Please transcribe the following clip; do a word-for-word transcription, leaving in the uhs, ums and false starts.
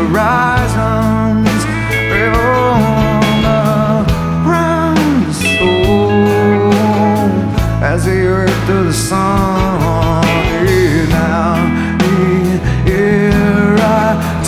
horizons, revolve around the soul as they work through the sun.